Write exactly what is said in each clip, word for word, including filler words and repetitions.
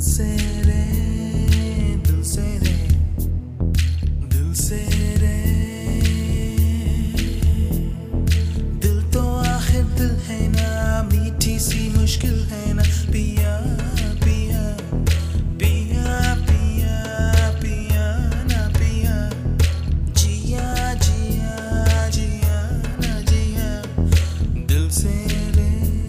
से रे दिल से रे दिल से रे दिल तो आखिर दिल है ना मीठी सी मुश्किल है ना पिया पिया पिया पिया पिया ना पिया जिया जिया जिया ना जिया दिल से रे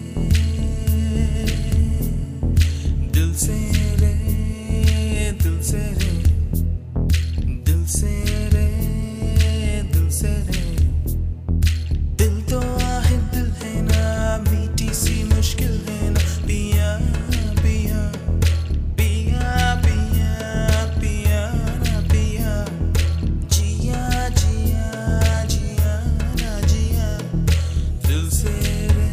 दिल से रे दिल से रे दिल से रे दिल से रे दिल तो आखिर दिल है ना मीठी सी मुश्किल है ना पिया पिया पिया पिया पिया ना पिया जिया जिया जिया ना जिया दिल से रे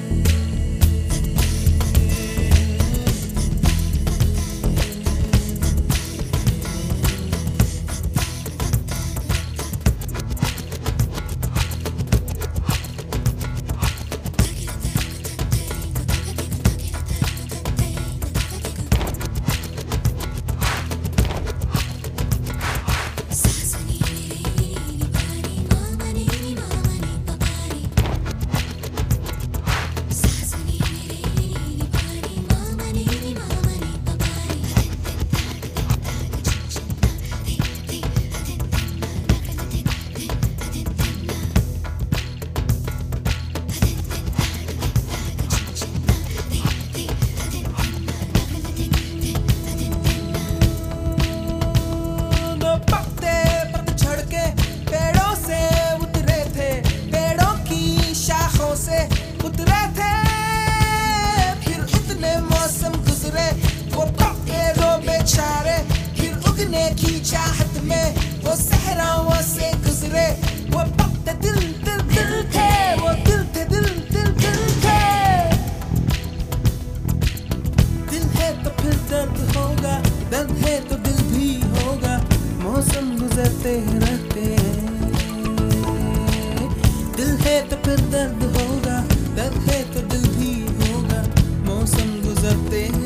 से उतरे थे फिर उतने मौसम गुजरे वो पक्के बेचारे फिर उगने की चाहत में वो सहराओं से गुजरे वो पक्के दिल दिल दिल थे वो दिल थे दिल दिल दिल थे दिल है तो फिर दर्द होगा दर्द है तो दिल भी होगा मौसम गुजरते रहते हैं दिल है तो फिर दर्द होगा दर्द है तो दिल भी होगा मौसम गुजरते हैं